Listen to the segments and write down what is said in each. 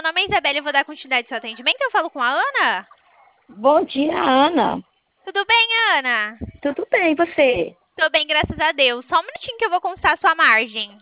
nome é Isabela e eu vou dar continuidade ao seu atendimento. Eu falo com a Ana? Bom dia, Ana. Tudo bem, Ana? Tudo bem, e você? Tô bem, graças a Deus. Só um minutinho que eu vou consultar a sua margem.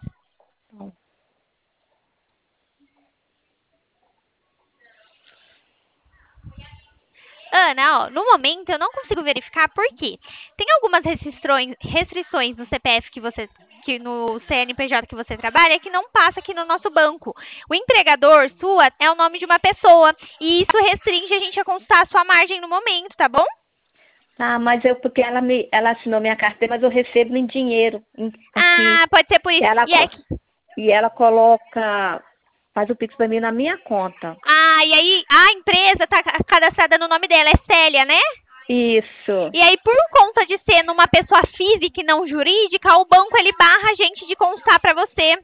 Ana, ó, no momento eu não consigo verificar por quê. Tem algumas restrições no CPF que no CNPJ que você trabalha que não passa aqui no nosso banco. O empregador sua é o nome de uma pessoa e isso restringe a gente a consultar a sua margem no momento, tá bom? Ah, mas porque ela assinou minha carteira, mas eu recebo em dinheiro aqui. Ah, pode ser por isso. Ela, e ela coloca, faz o Pix pra mim na minha conta. Ah, e aí a empresa tá cadastrada no nome dela, é Célia, né? Isso. E aí, por conta de ser numa pessoa física e não jurídica, o banco ele barra a gente de constar pra você.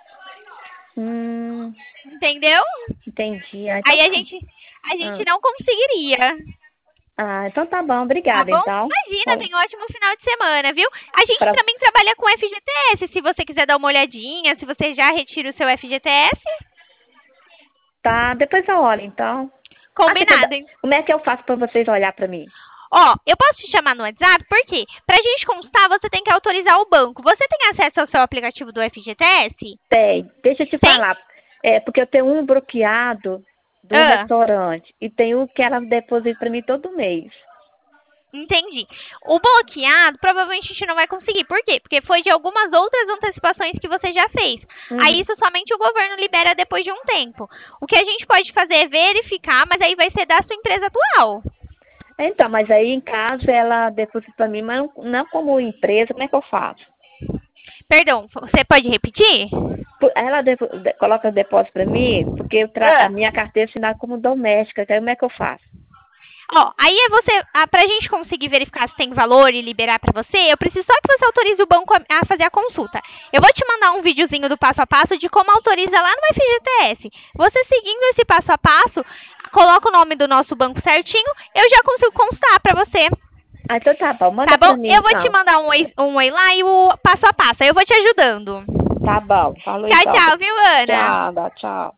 Entendeu? Entendi. Aí a gente não conseguiria. Ah, então tá bom, Tá obrigada, bom? então. Imagina, tem um ótimo final de semana, viu? A gente também trabalha com FGTS, se você quiser dar uma olhadinha, se você já retira o seu FGTS. Tá, depois eu olho, então. Combinado, hein? Como é que eu faço pra vocês olhar pra mim? Ó, eu posso te chamar no WhatsApp, por quê? Pra gente constar, você tem que autorizar o banco. Você tem acesso ao seu aplicativo do FGTS? Tem, deixa eu te falar. É, porque eu tenho um bloqueado do restaurante e tem um que ela deposita pra mim todo mês. Entendi. O bloqueado, provavelmente a gente não vai conseguir. Por quê? Porque foi de algumas outras antecipações que você já fez. Aí isso somente o governo libera depois de um tempo. O que a gente pode fazer é verificar, mas aí vai ser da sua empresa atual. Então, mas aí em casa ela deposita pra mim, mas não como empresa, como é que eu faço? Perdão, você pode repetir? Ela coloca depósito pra mim, porque a minha carteira é assinada como doméstica, então como é que eu faço? Ó, aí pra gente conseguir verificar se tem valor e liberar pra você, eu preciso só que você autorize o banco a fazer a consulta. Eu vou te mandar um videozinho do passo a passo de como autoriza lá no FGTS. Você seguindo esse passo a passo, coloca o nome do nosso banco certinho, eu já consigo constar pra você. Ah, então tá bom, manda tá bom? pra mim, Eu vou então. te mandar um oi lá e o passo a passo, eu vou te ajudando. Tá bom, falou Tchau, então. tchau, viu, Ana? Tchau, tchau.